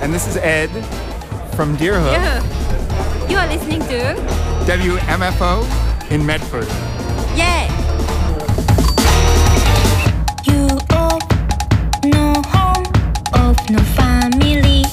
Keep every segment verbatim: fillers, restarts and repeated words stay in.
And this is Ed from Deerhook. Yeah. You are listening to W M F O in Medford. Yeah. You of no home, of no family.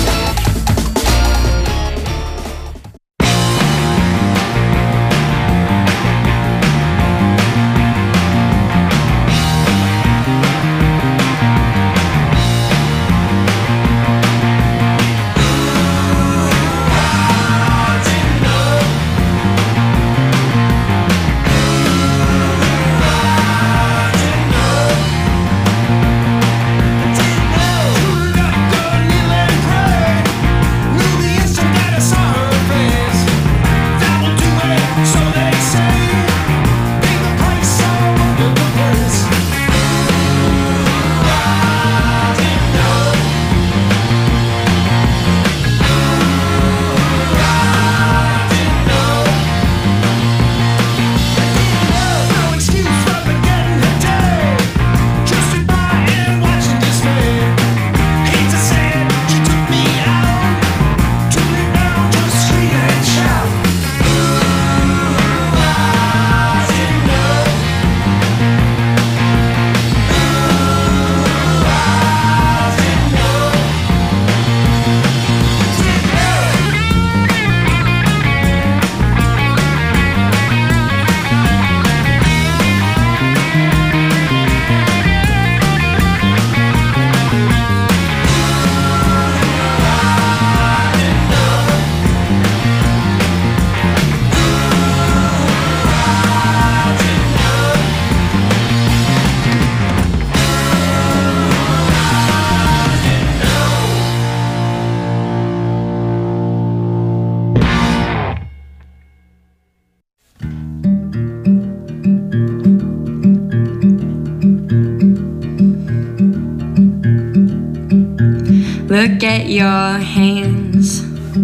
Look at your hands,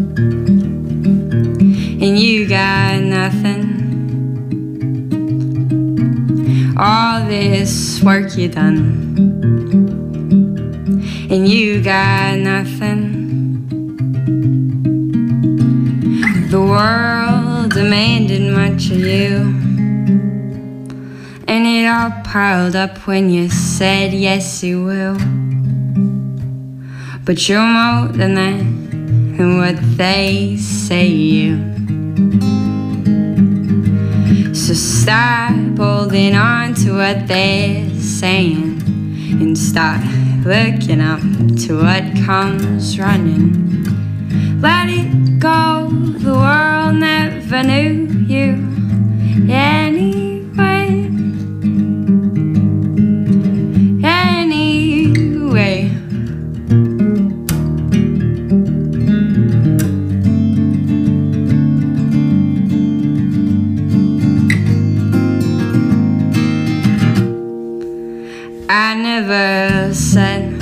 and you got nothing. All this work you done, and you got nothing. The world demanded much of you, and it all piled up when you said yes you will. But you're more than that, and what they say you. So stop holding on to what they're saying, and start looking up to what comes running. Let it go, the world never knew you anyway. Anyway. I never said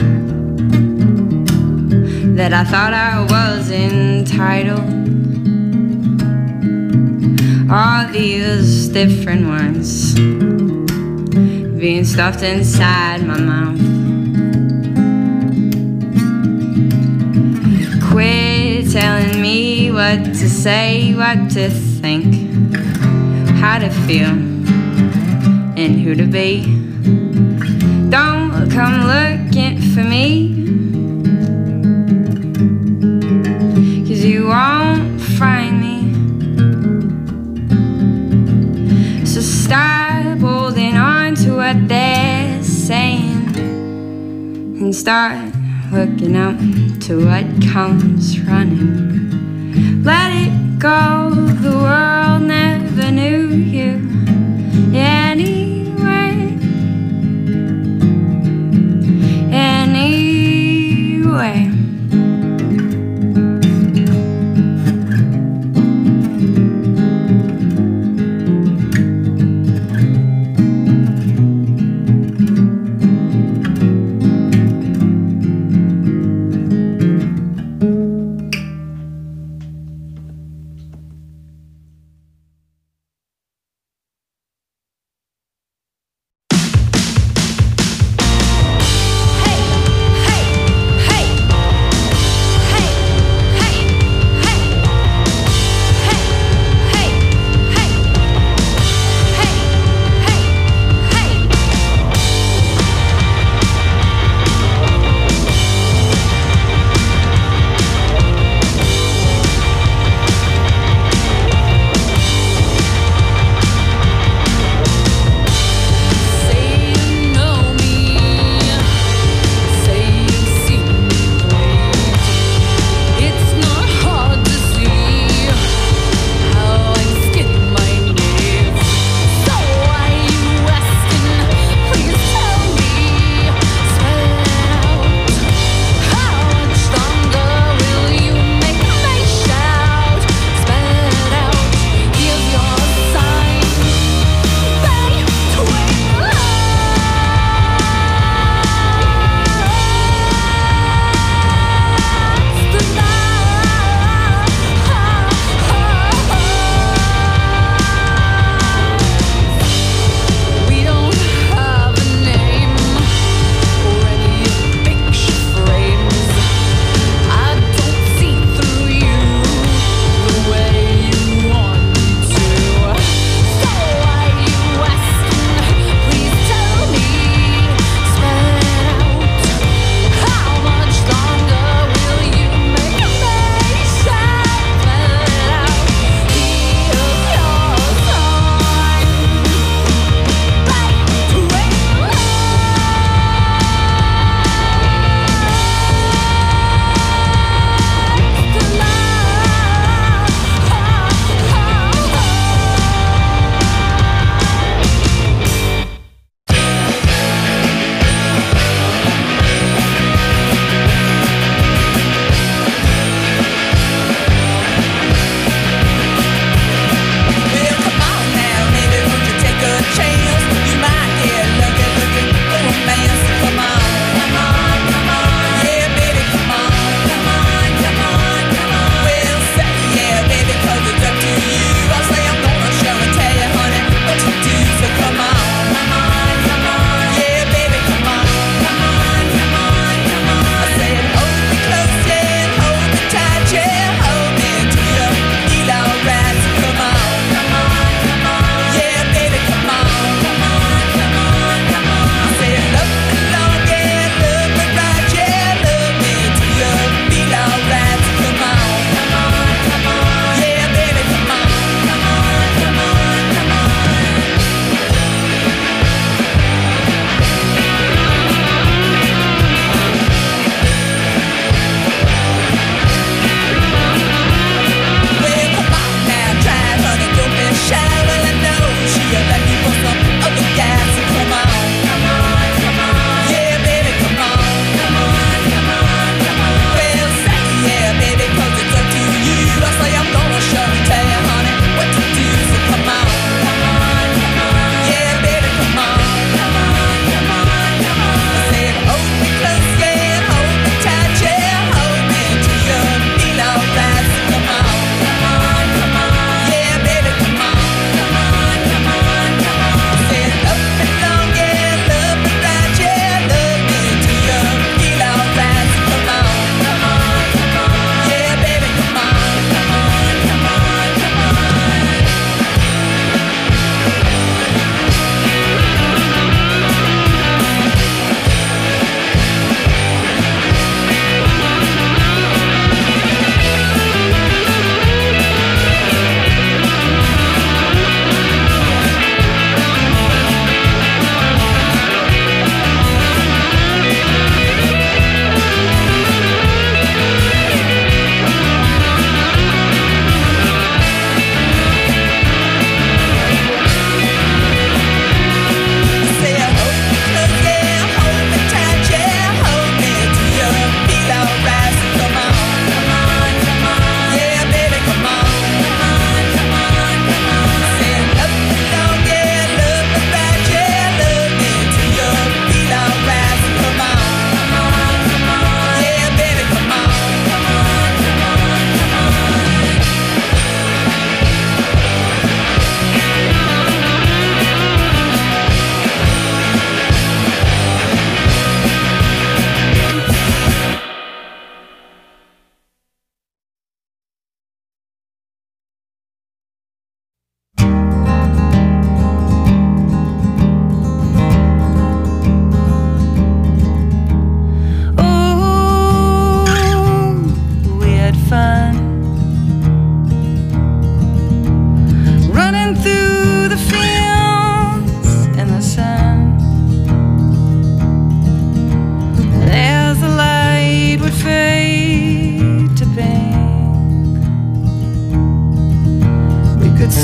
that I thought I was entitled. All these different words being stuffed inside my mouth. Quit telling me what to say, what to think, how to feel, and who to be. Don't come looking for me, 'cause you won't find me. So stop holding on to what they're saying, and start looking up to what comes running. Let it go, the world never knew you anyway. Anyway.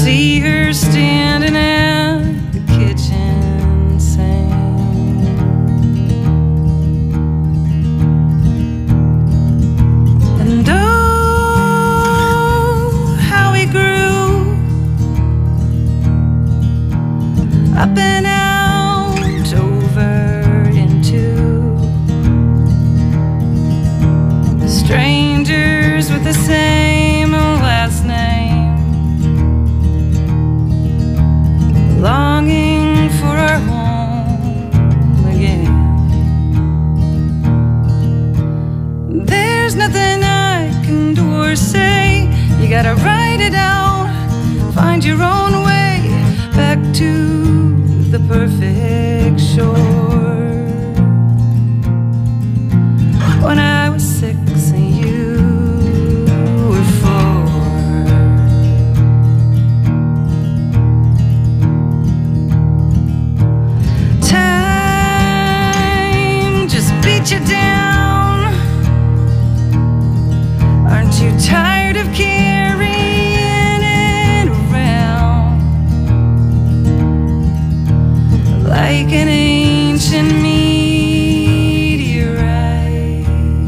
see her standing at the kitchen sink. And oh, how he grew up and out over into strangers with the same last name, longing for our home again. There's nothing I can do or say. You gotta write it out, find your own way back to the perfect shore. When I was six and you were four, time just beat you down. Aren't you tired of carrying it around like an ancient meteorite?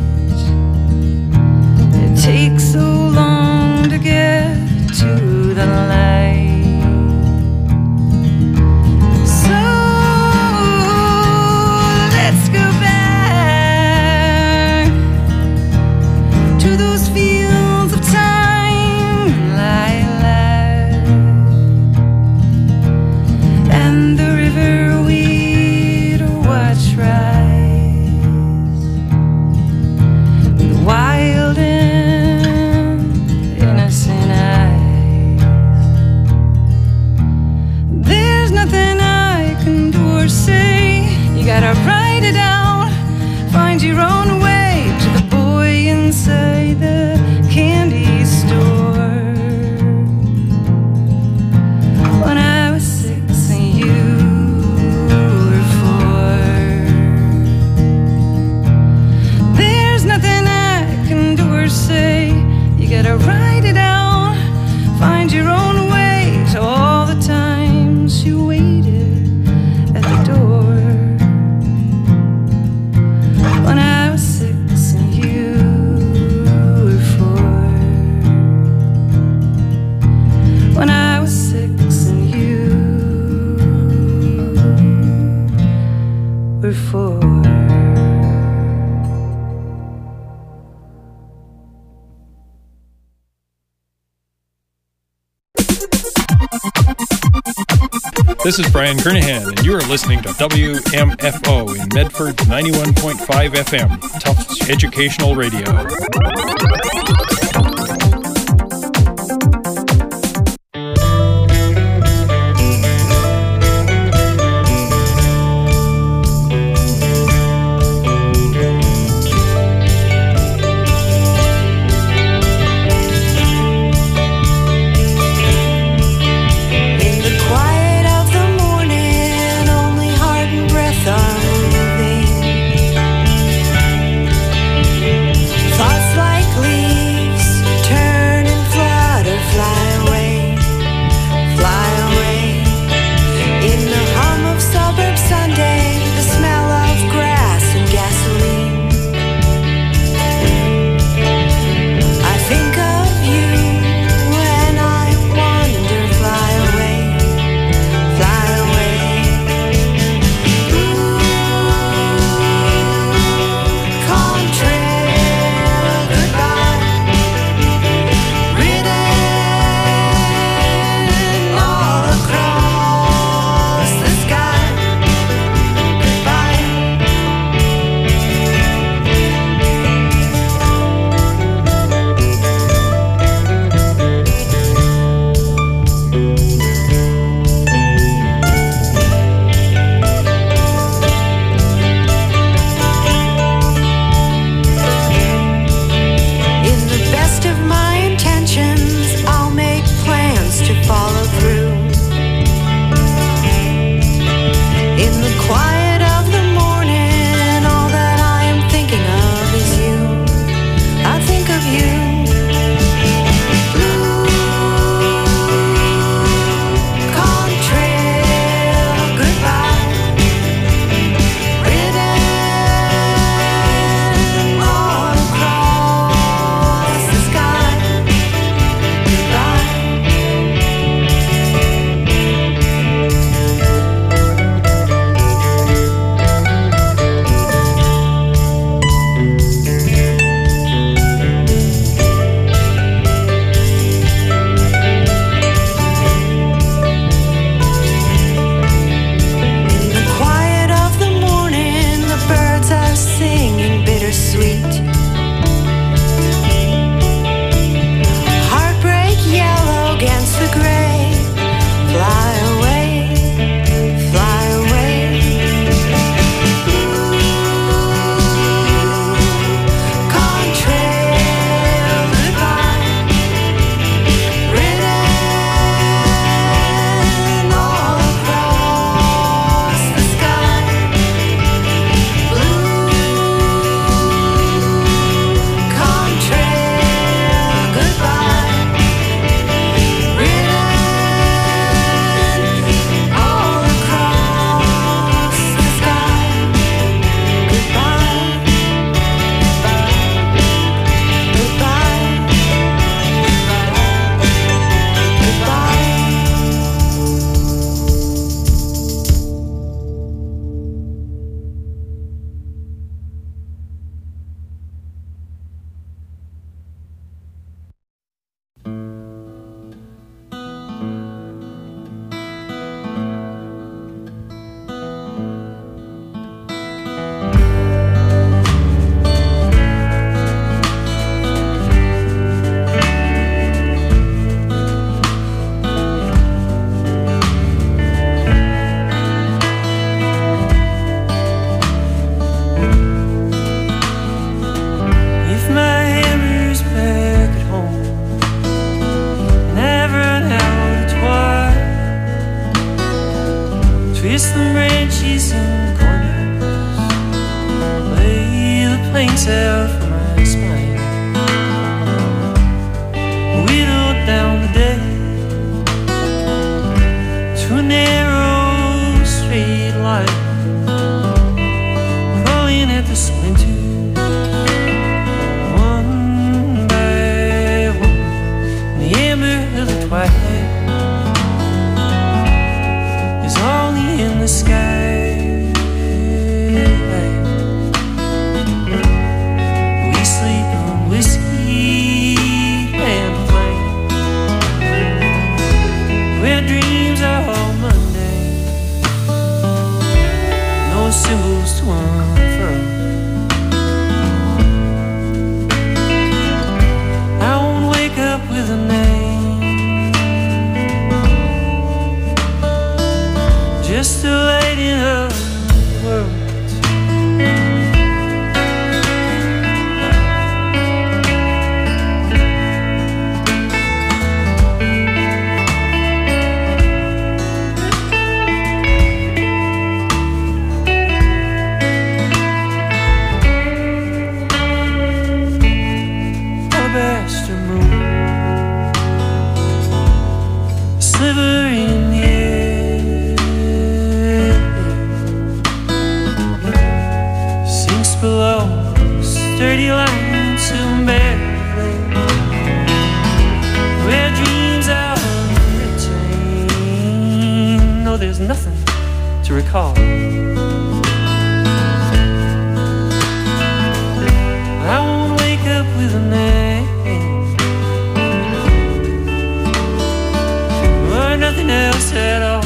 It takes so long to get to the light. So let's go back to those fields of time and lilac, and the river we'd watch rise, with wild and innocent eyes. There's nothing I can do or say. You gotta write it out, find your own way to the boy inside the candy store. When I was six and you were four, there's nothing I can do or say. You gotta write it out, find your own way to all the times you waited at the door. When I was six and you were four, when I was six and you were four. This is Brian Kernahan, and you are listening to W M F O in Medford ninety-one point five F M, Tufts Educational Radio. In the quiet of the morning, only heart and breath are moving. Thoughts likely twist the branches in the corners, lay the planks out for my spine, whittle down the day to a narrow straight line, crawling at the splinters one by one in the amber of the twilight. In the sky, we sleep on whiskey and flame, where dreams are all Monday, no symbols to unfurl. I won't wake up with a name, just a lady of the world. Alabaster moon, a sliver in the below, sturdy lines of barely, where dreams are retained. No, there's nothing to recall. I won't wake up with a name or nothing else at all.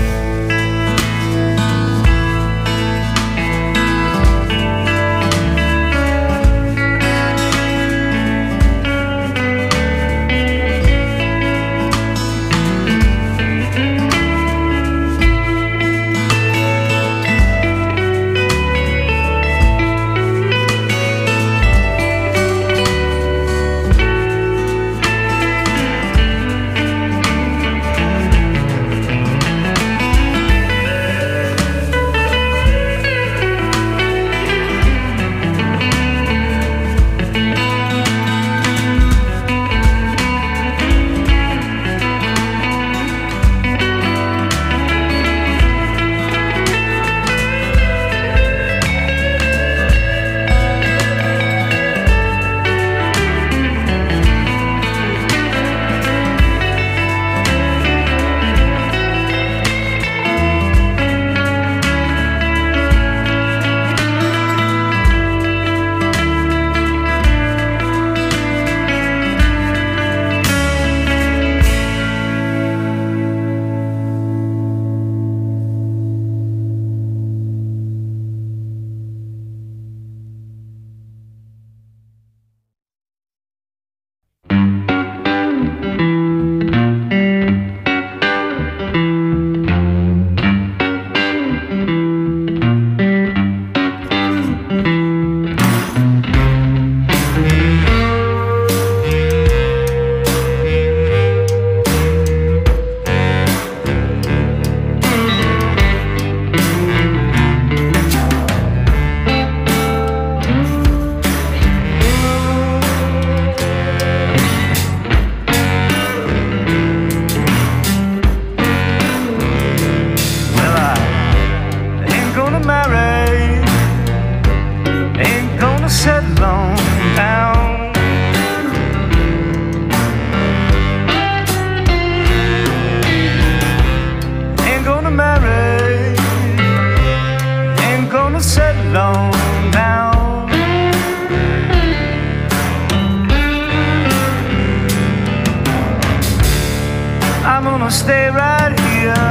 Stay right here,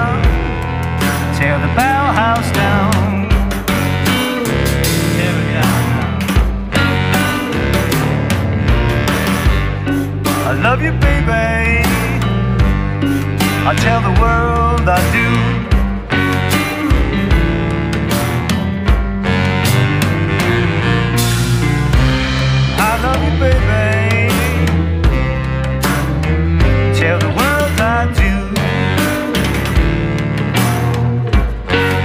tear the Bauhaus down. Tear it down. I love you, baby. I tell the world I do. I love you, baby. Tell the world I do.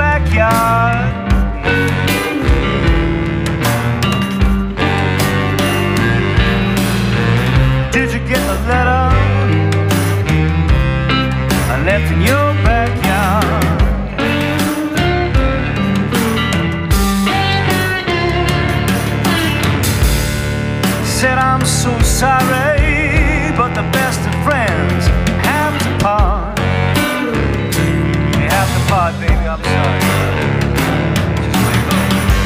backyard. Did you get the letter I left in your backyard? Said I'm so sorry, but the best of friends have to part. You have to part, baby, I'm sorry. Just let go.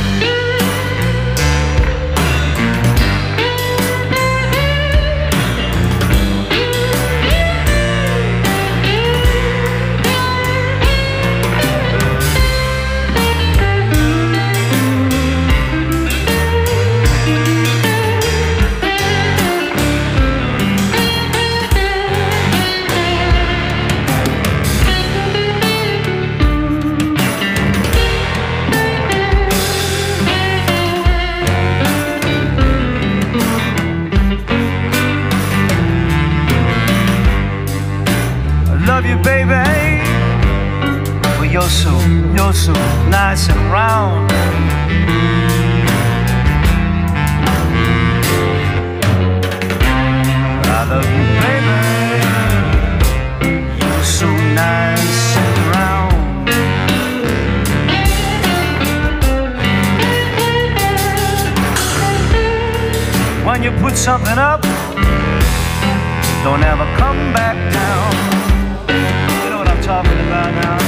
Love you, baby. Well, you're so, you're so nice and round. I love you, baby. You're so nice and round. When you put something up, don't ever come back down. Talking about now.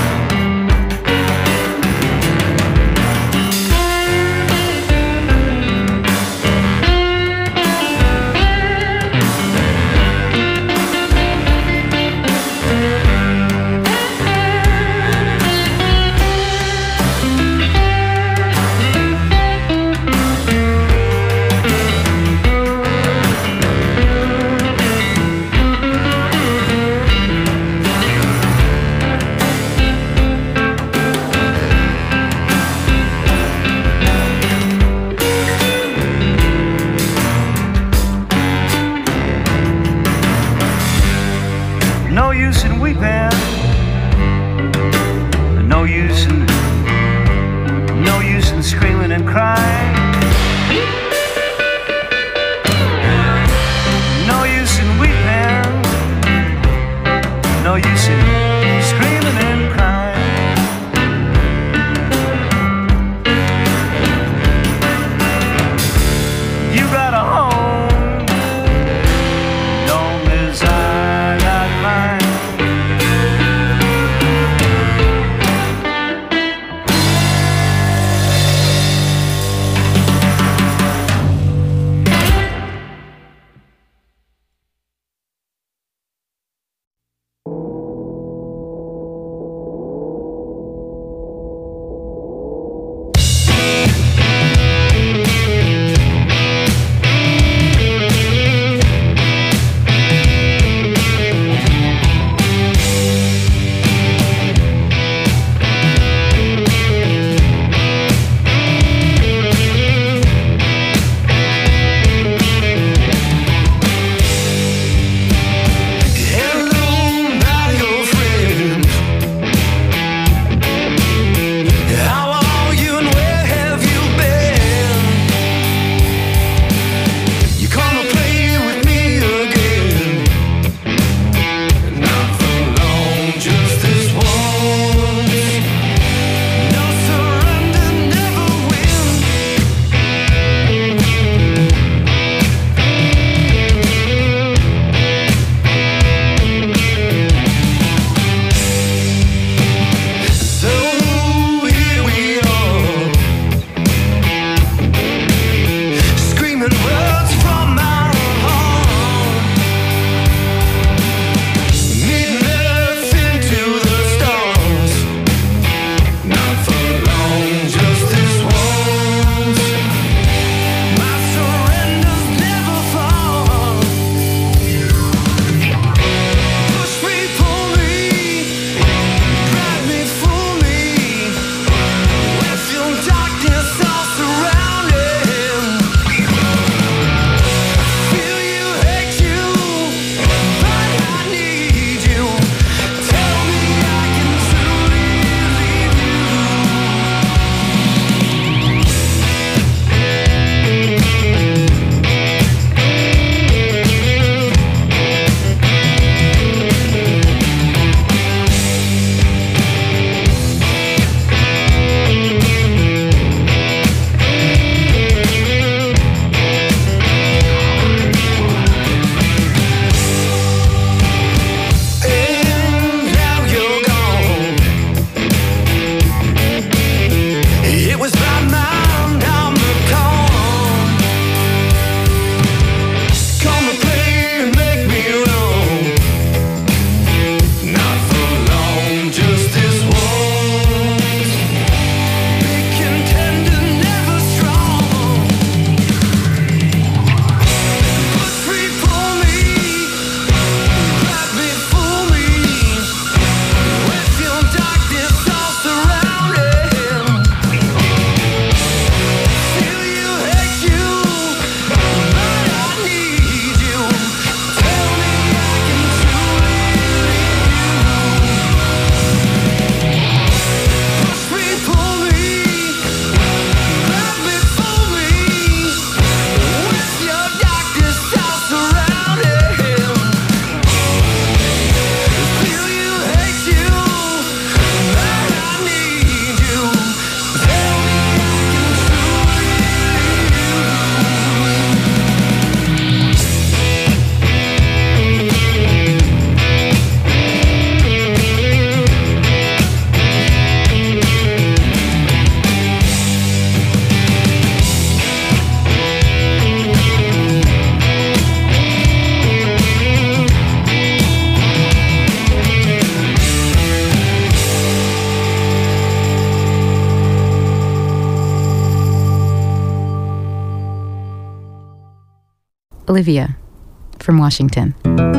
Olivia from Washington.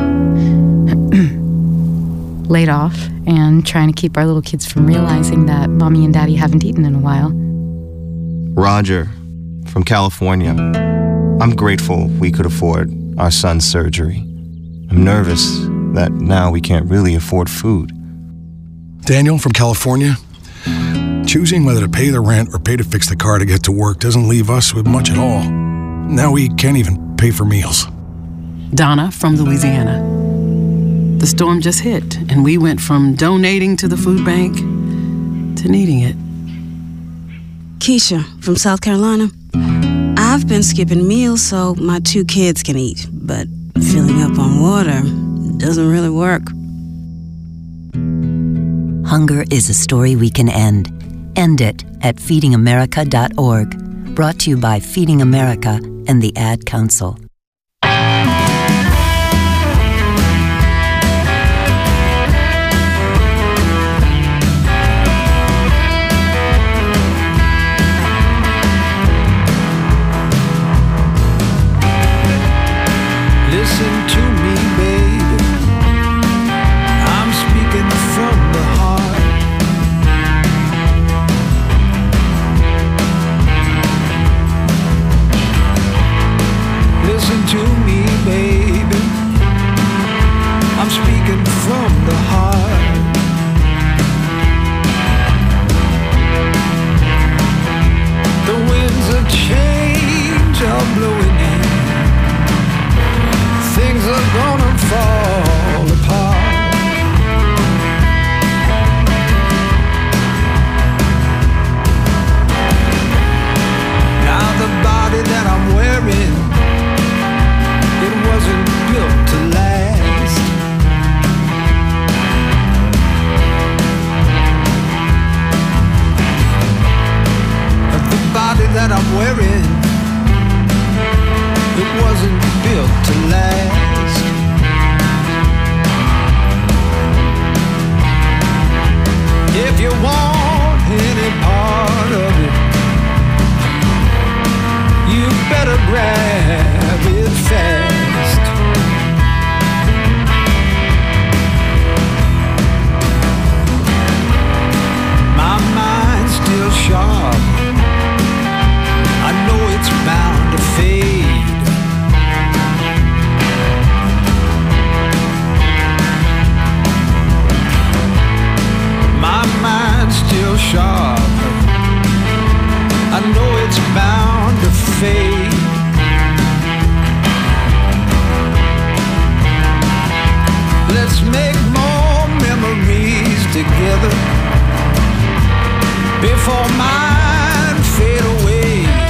Laid off and trying to keep our little kids from realizing that mommy and daddy haven't eaten in a while. Roger from California. I'm grateful we could afford our son's surgery. I'm nervous that now we can't really afford food. Daniel from California. Choosing whether to pay the rent or pay to fix the car to get to work doesn't leave us with much at all. Now we can't even pay for meals. Donna from Louisiana. The storm just hit, and we went from donating to the food bank to needing it. Keisha from South Carolina. I've been skipping meals so my two kids can eat, but filling up on water doesn't really work. Hunger is a story we can end. End it at feeding america dot org. Brought to you by Feeding America and the Ad Council. Listen to me, baby. I'm speaking from the heart. Listen to me, baby. I'm speaking from the heart. The winds of change are blowing in. Things are gonna fall apart. Now the body that I'm wearing, it wasn't built to last. The body that I'm wearing, it wasn't built to last. If you want any part of it, you better grab it fast. My mind's still sharp. I know it's bound to fade. My mind's still sharp. I know it's bound to fade. Let's make more memories together before mine fade away.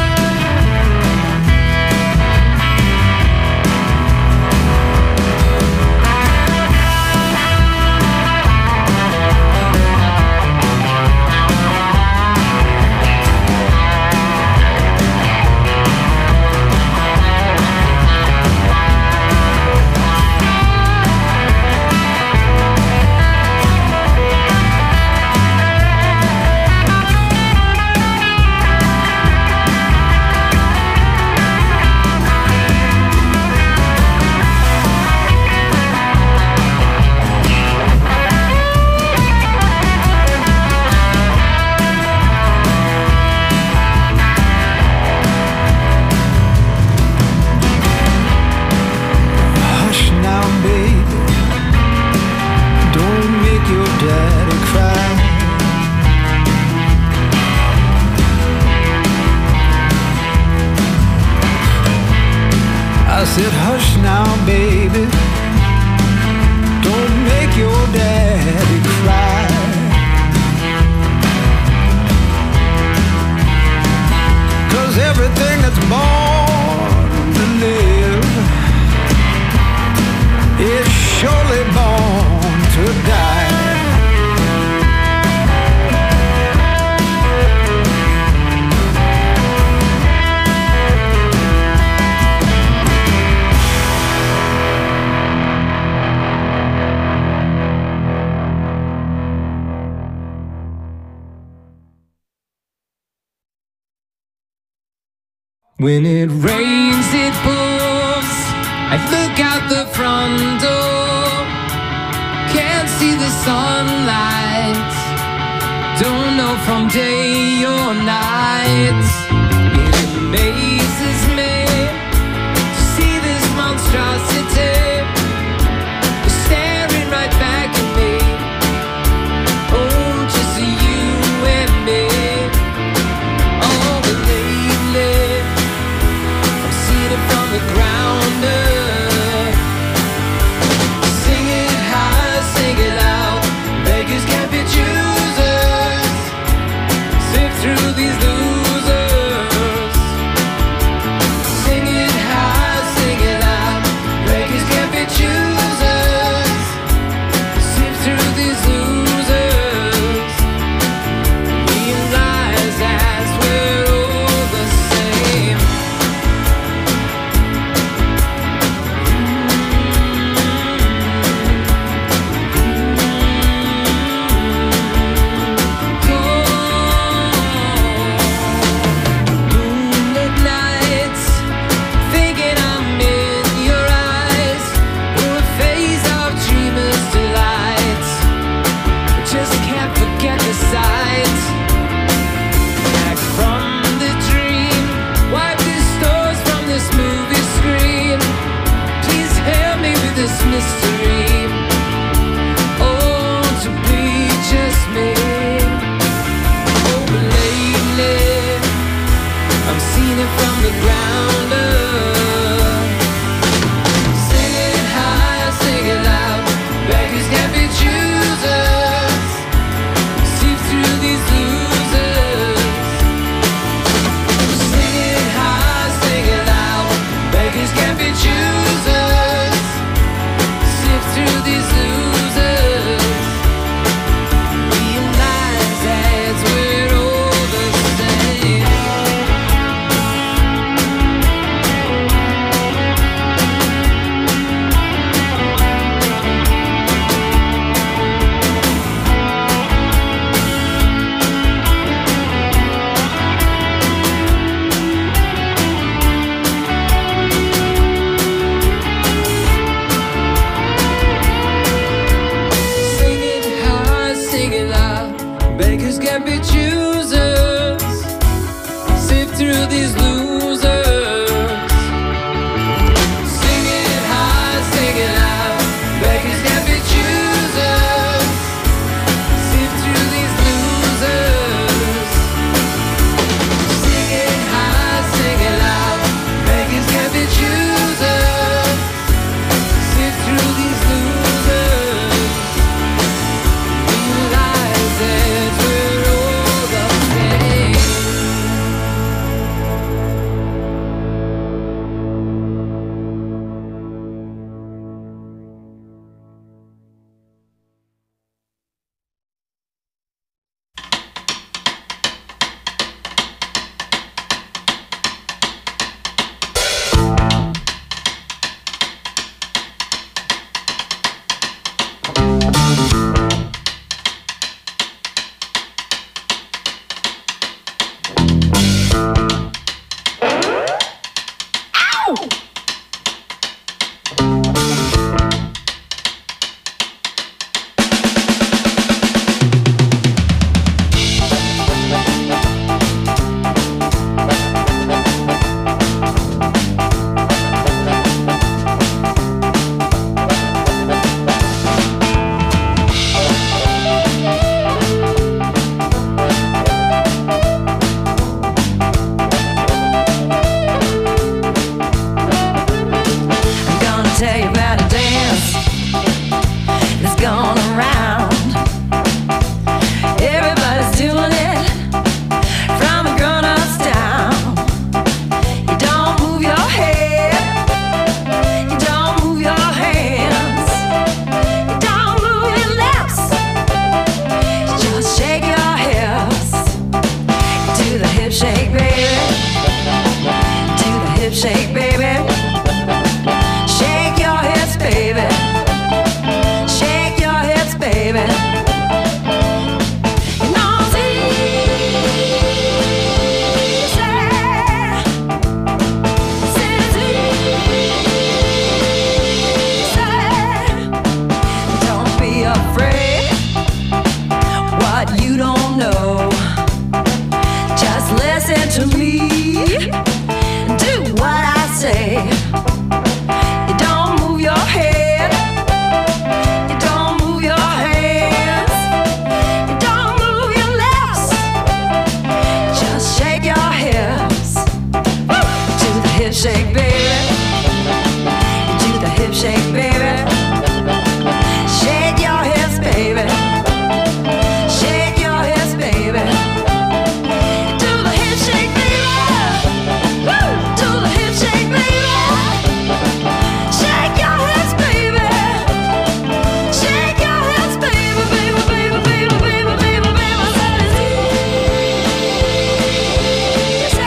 I said, hush now, baby. Don't make your daddy cry. Cause everything that's born to live is surely born to die. When it rains, it pours. I look out the front door, can't see the sunlight, don't know from day or night. It amazes me to see this monstrosity staring right back at me. Oh, just you and me. Oh, but lately I'm seeing it from the ground up. Sing it high, sing it loud. Beggars can't be choosers. Sift through these losers. Sing it high, sing it loud. Beggars can't be choosers. Sift through these losers. Realize as we're all the same. Moonlit nights, thinking I'm in your eyes. We're a phase of dreamers' delights. Just can't forget the sight. Back from the dream, wipe the stars from this movie screen. Please help me with this mystery. Oh, to be just me. Oh, but lately I'm seeing it from the ground up. Sing it high, sing it loud. Beggars can't be choosers. Sift through these losers. Sing it high, sing it loud. Beggars can't be choosers. Sift through these losers. Realize as we're all the same. Sing it high, sing it loud. Beggars can't be choosers. Sift through these losers. Sing it high, sing it loud. Beggars can't be choosers. Sift through these losers. Sing it high, sing it loud. Beggars can't be choosers. Sift through these losers. Realize that we're all the same. to me. Do what I say. You don't move your head. You don't move your hands. You don't move your lips. Just shake your hips. Do the hip shake, baby. Do the hip shake, baby. Shake your hips, baby. Shake your hips, baby. Do the hip shake, baby. Woo! Do the hip shake, baby. Shake your hips, baby. Shake your hips, baby, baby, baby, baby, baby, baby, baby. That is easy.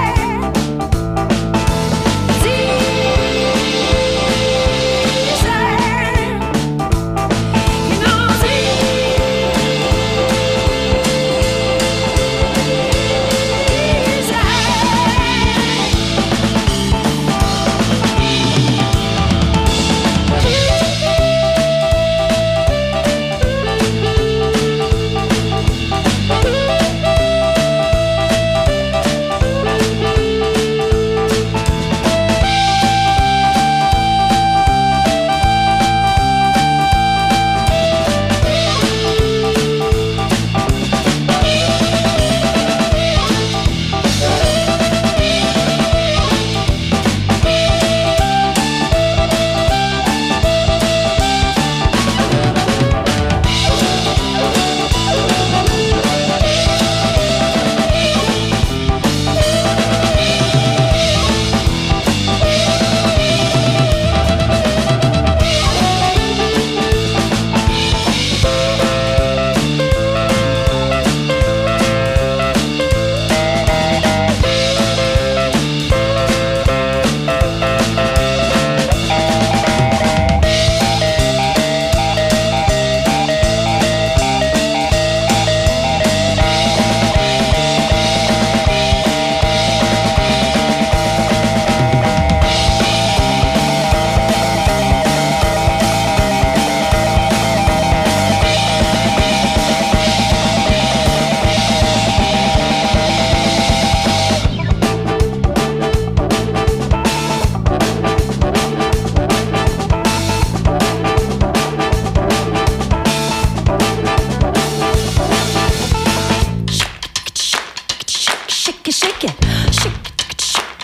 Shake it, shake it, shake it,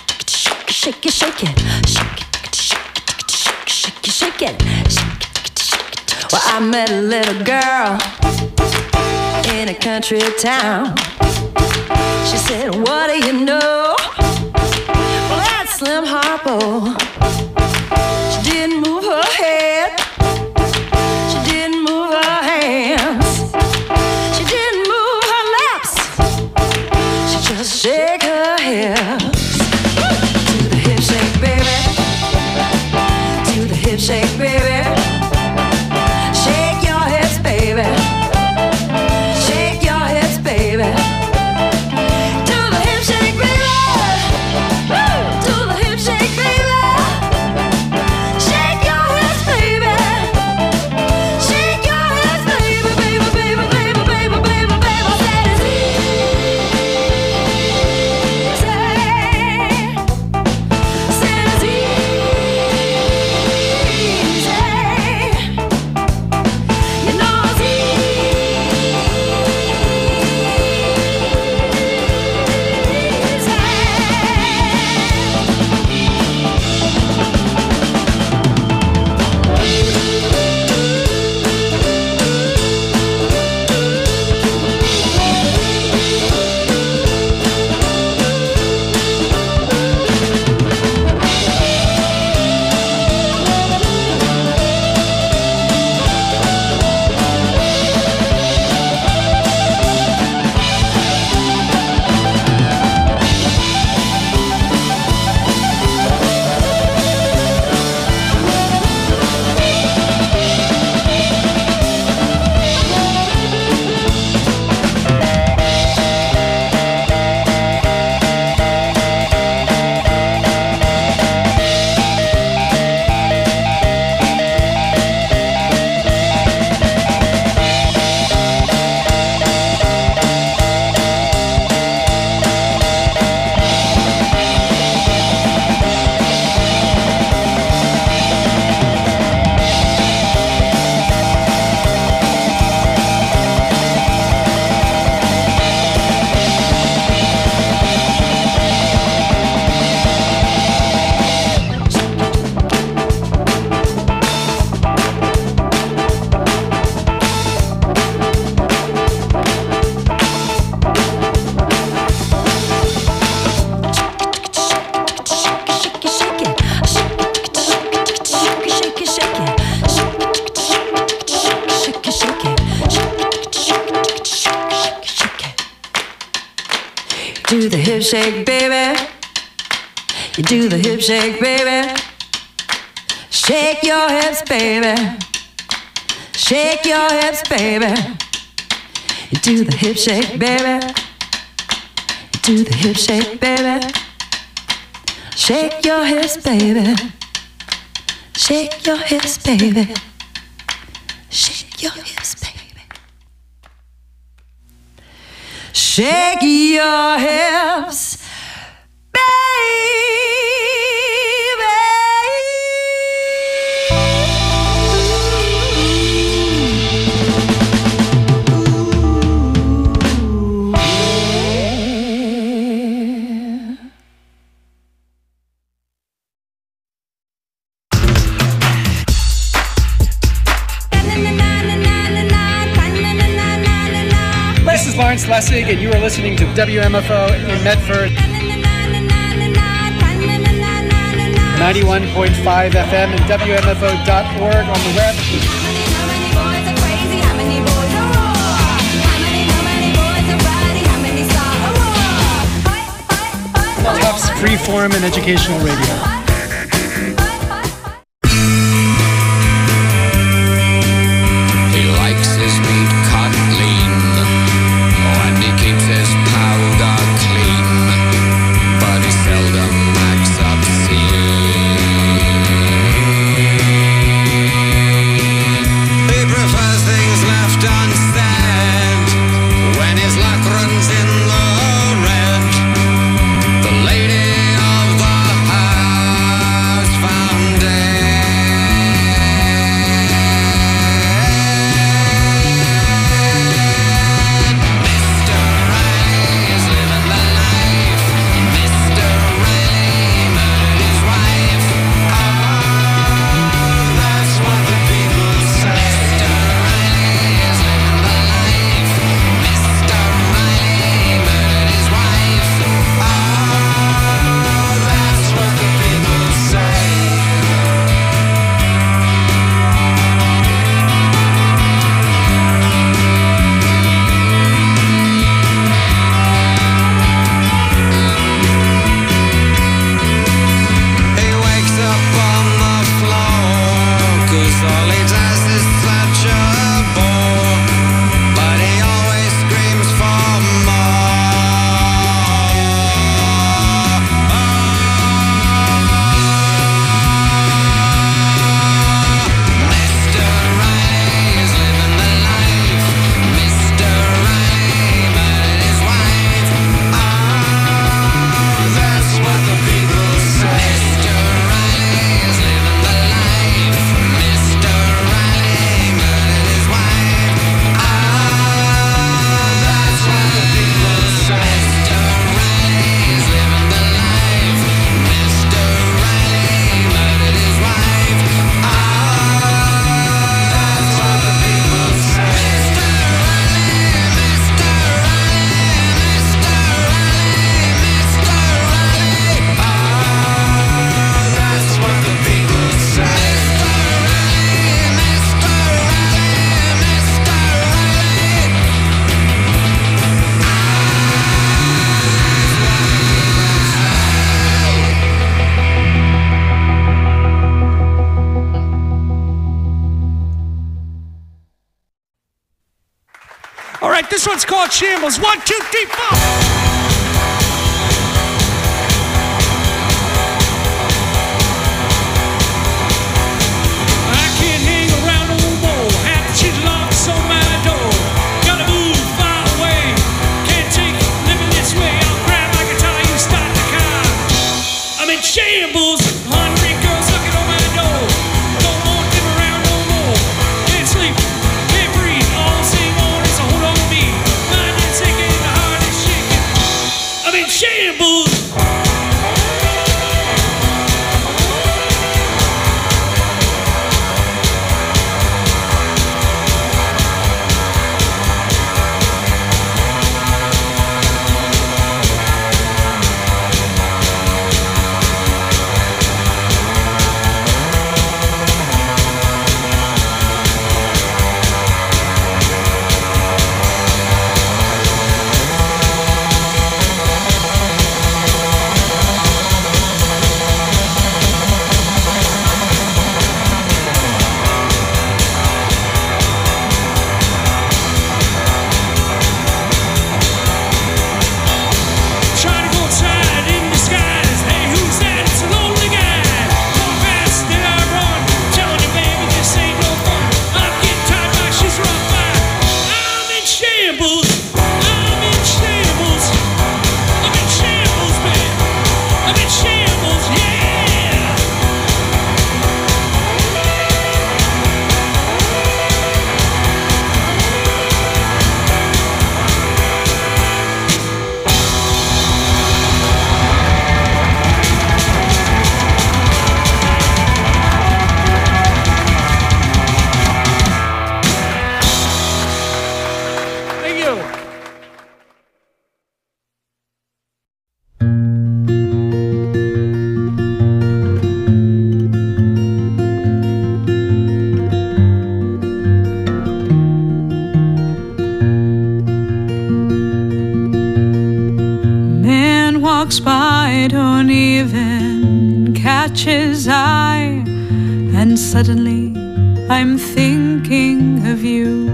shake it, shake it, shake it, shake it, shake it, shake it. Well, I met a little girl in a country town. She said, what do you know? Well, that's Slim Harpo. She didn't move her head. She didn't move her hands. She didn't move her lips. She just shake her hips. Do the hip shake, baby. Do the hip shake, baby. Shake your hips, baby. Shake your hips, baby. Do the hip shake, baby. Woo! Do the hip shake, baby. Shake your hips, baby. Shake your hips, baby, baby, baby, baby, baby, baby, baby. That is do the hip shake, baby. You do the hip shake, baby. Shake your hips, baby. Shake your hips, baby. You do the hip shake, baby. You do the hip shake, baby. Shake your hips, baby. Shake your hips, baby. Shake your hips, baby. Shake your hips, This is Lawrence Lessig, and you are listening to W M F O in Medford. ninety-one point five F M and W M F O dot org on the web. Tufts Freeform and Educational Radio. This one's called Shambles. One, two, three, four. Shambles, hungry girls looking on my door. Don't want them around no more. Can't sleep, can't breathe. All sing on is a hold on to me. Mind is sinking, the heart is shaking. I'm in shambles. walks by, don't even catch his eye, and suddenly I'm thinking of you.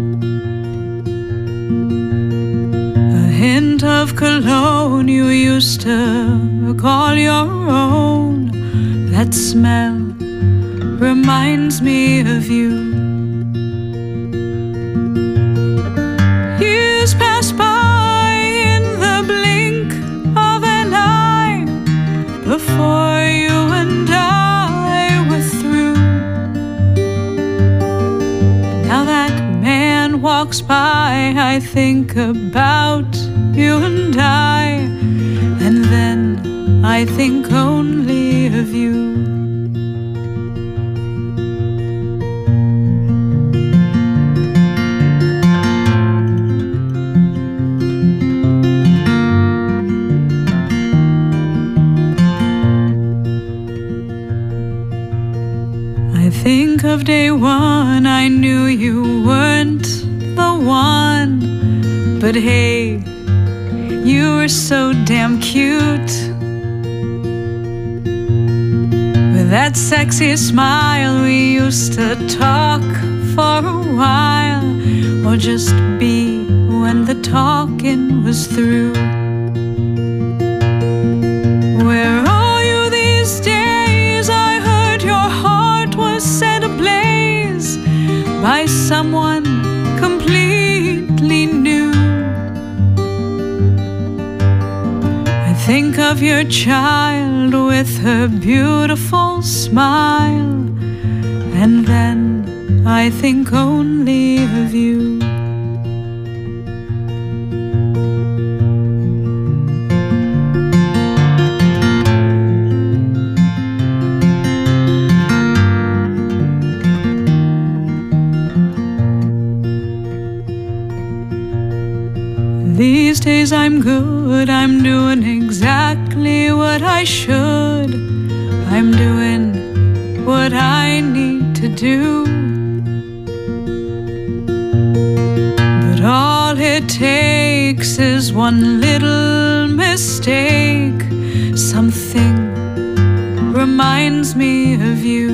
A hint of cologne you used to call your own, that smell reminds me of you. Years pass by in the blink of an eye, before you and I were through. Now that man walks by, I think about you and I, and then I think only of you. Think of day one, I knew you weren't the one, but hey, you were so damn cute. With that sexy smile, we used to talk for a while, or just be when the talking was through. Where are you these days? I heard your heart was set ablaze by someone completely new. I think of your child with her beautiful smile, and then I think only of you. These days I'm good, I'm doing exactly what I should. I'm doing what I need to do. But all it takes is one little mistake. Something reminds me of you.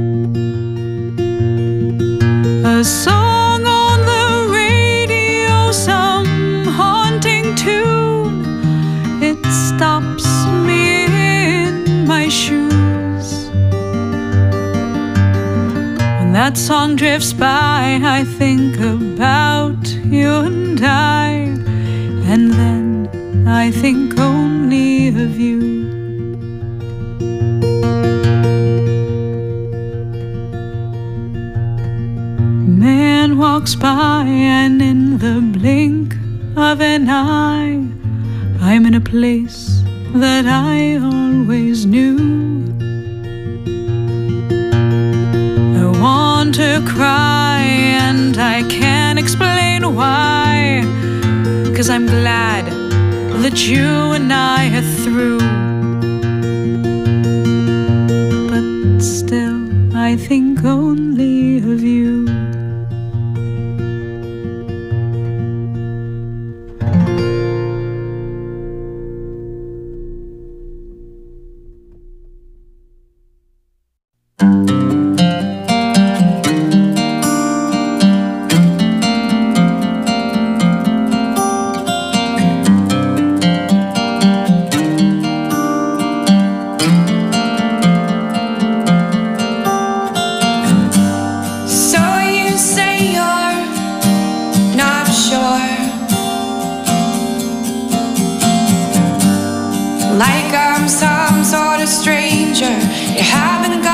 A song on the radio, some haunting tune, it stops me in my shoes. When that song drifts by, I think about you and I, and then I think only of you. Man walks by, and in the blink of an eye, I'm in a place that I always knew. I want to cry and I can't explain why, 'cause I'm glad that you and I are through. But still I think only of you. Like I'm some sort of stranger, you haven't